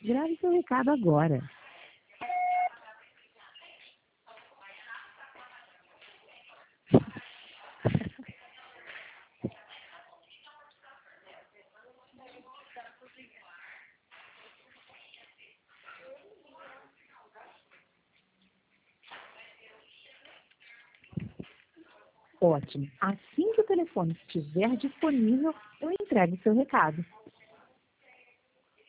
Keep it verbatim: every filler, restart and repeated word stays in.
Grave seu recado agora. Ótimo. Assim que o telefone estiver disponível, eu entrego seu recado.